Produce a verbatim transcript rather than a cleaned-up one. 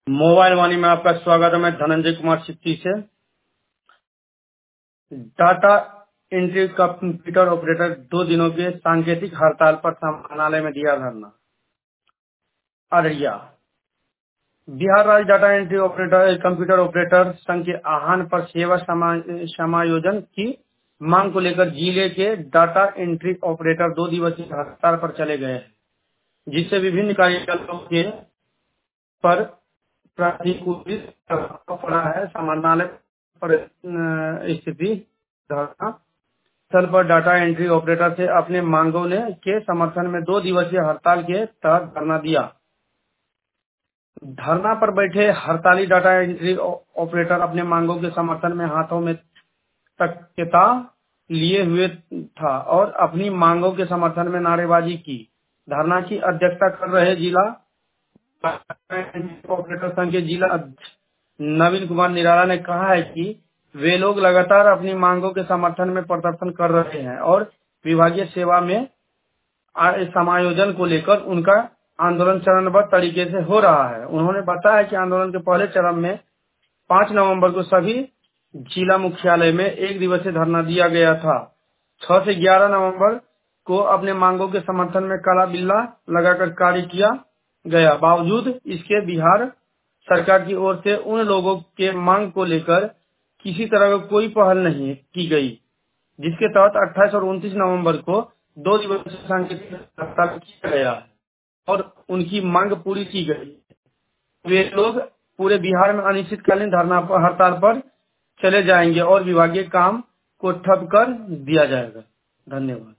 Mobile वाणी में आपका स्वागत है। मैं धनंजय कुमार सिक्की से। डाटा एंट्री कंप्यूटर ऑपरेटर दो दिनों के सांकेतिक हड़ताल पर समाहरणालय में दिया धरना। अररिया बिहार राज्य data entry operator computer operator संघ के आह्वान पर सेवा समा, समायोजन की मांग को लेकर जिले के डाटा एंट्री ऑपरेटर दो दिवसीय हड़ताल पर चले गए हैं, जिससे विभिन्न कार्यालयों के पर प्रतिकूलित प्रभाव पड़ा है। समाहरणालय पर स्थिति धरना स्थल पर डाटा एंट्री ऑपरेटर से अपने मांगों ने के समर्थन में दो दिवसीय हड़ताल के तहत धरना दिया। धरना पर बैठे हड़ताली डाटा एंट्री ऑपरेटर अपने मांगों के समर्थन में हाथों में तख्ता लिए हुए था और अपनी मांगों के समर्थन में नारेबाजी की। धरना की अध्यक्षता कर रहे जिला ऑपरेटर संघ के जिला अध्यक्ष नवीन कुमार निराला ने कहा है कि वे लोग लगातार अपनी मांगों के समर्थन में प्रदर्शन कर रहे हैं और विभागीय सेवा में समायोजन को लेकर उनका आंदोलन चरणबद्ध तरीके से हो रहा है। उन्होंने बताया कि आंदोलन के पहले चरण में पाँच नवंबर को सभी जिला मुख्यालय में एक दिवसीय धरना दिया गया था। छह से ग्यारह नवंबर को अपने मांगों के समर्थन में काला बिल्ला लगाकर कार्य किया गया। बावजूद इसके बिहार सरकार की ओर से उन लोगों के मांग को लेकर किसी तरह की कोई पहल नहीं की गई, जिसके तहत अट्ठाईस और उनतीस नवंबर को दो दिवसीय सांकेतिक हड़ताल किया गया और उनकी मांग पूरी की गई। वे लोग पूरे बिहार में अनिश्चितकालीन धरना हड़ताल पर चले जाएंगे और विभागीय काम को ठप कर दिया जाएगा। धन्यवाद।